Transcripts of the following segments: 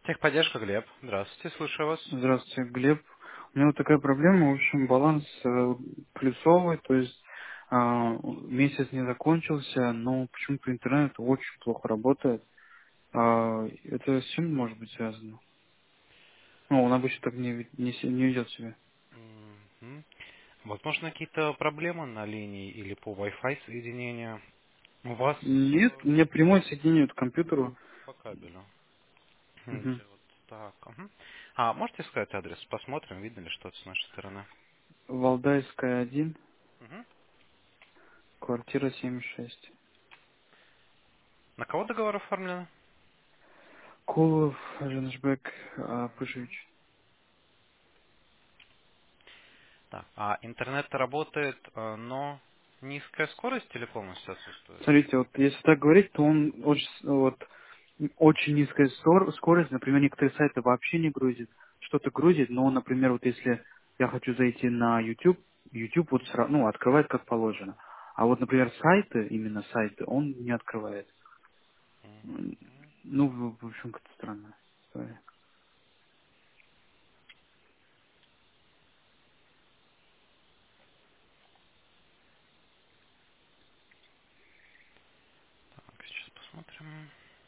Техподдержка, Глеб. Здравствуйте, слушаю вас. Здравствуйте, Глеб. У меня вот такая проблема, в общем, баланс плюсовый, то есть месяц не закончился, но почему-то интернет очень плохо работает. Это с чем может быть связано? Ну, он обычно так не ведет себя. Мгм. Возможно, какие-то проблемы на линии или по Wi-Fi соединению. У вас Нет, у меня прямое соединение к компьютеру. по кабелю. Мгм. Вот так. Мгм. А можете сказать адрес? Посмотрим, видно ли что-то с нашей стороны. Валдайская, 1, Мгм. квартира 76. На кого договор оформлен? Кулов, Женшбек, Пышевич. Так. А интернет работает, но низкая скорость или полностью отсутствует? Смотрите, вот если так говорить, то он очень низкая скорость, например, некоторые сайты вообще не грузит, что-то грузит, но, например, вот если я хочу зайти на YouTube, YouTube вот ну, открывает как положено. А вот, например, сайты, именно сайты, он не открывает. Ну, в общем, как-то странно. История. Так, сейчас посмотрим.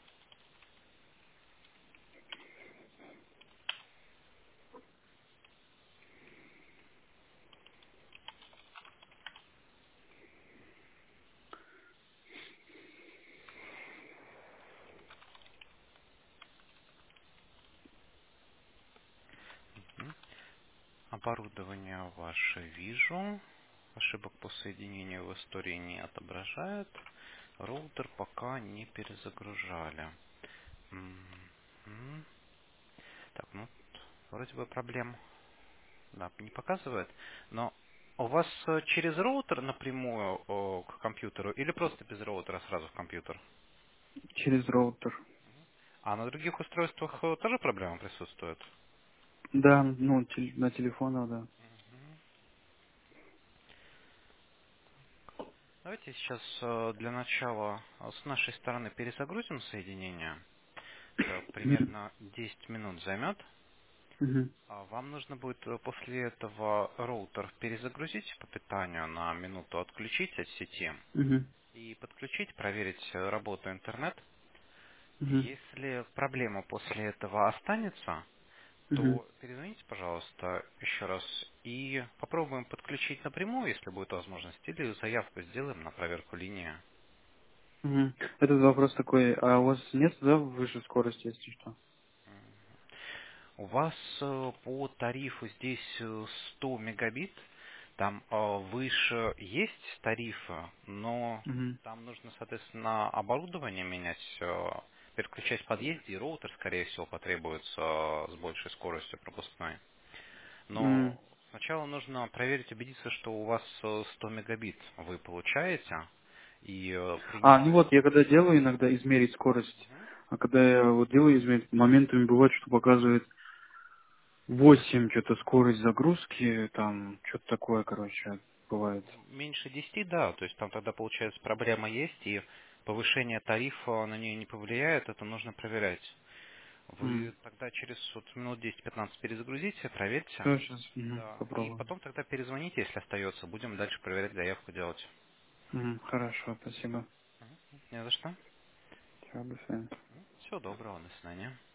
Оборудование ваше вижу. Ошибок по соединению в истории не отображает. Роутер пока не перезагружали. Мгм. Так, ну, вроде бы проблем, да, не показывает. Но у вас через роутер напрямую к компьютеру или просто без роутера сразу в компьютер? Через роутер. А на других устройствах тоже проблема присутствует? Да, ну, на телефонах, да. Давайте сейчас для начала с нашей стороны перезагрузим соединение. Это Мгм. примерно 10 минут займет. Мгм. Вам нужно будет после этого роутер перезагрузить по питанию на минуту, отключить от сети Мгм. и подключить, проверить работу интернет. И Мгм. если проблема после этого останется, Мгм. то перезвоните, пожалуйста, еще раз и попробуем подключить напрямую, если будет возможность, или заявку сделаем на проверку линии. Мгм. Этот вопрос такой, а у вас нет, да, выше скорости, если что? У вас по тарифу здесь 100 мегабит, там выше есть тарифы, но Мгм. там нужно, соответственно, оборудование менять, переключать в подъезде, и роутер, скорее всего, потребуется с большей скоростью пропускной. М. Но сначала нужно проверить, убедиться, что у вас 100 мегабит вы получаете, и Ну принимать. вот, я когда делаю иногда измерить скорость, а когда я вот делаю измерить, моментами бывает, что показывает 8 что-то скорость загрузки, там, что-то такое, короче, бывает. Меньше 10, да, то есть там тогда получается проблема есть, и повышение тарифа на нее не повлияет, это нужно проверять. М. Вы тогда через вот минут 10-15 перезагрузите, проверьте, Все, сейчас да, и попробую. потом тогда перезвоните, если остается, будем дальше проверять заявку делать. Хорошо, спасибо. Не за что. Всё, до свидания. Всего доброго, до свидания.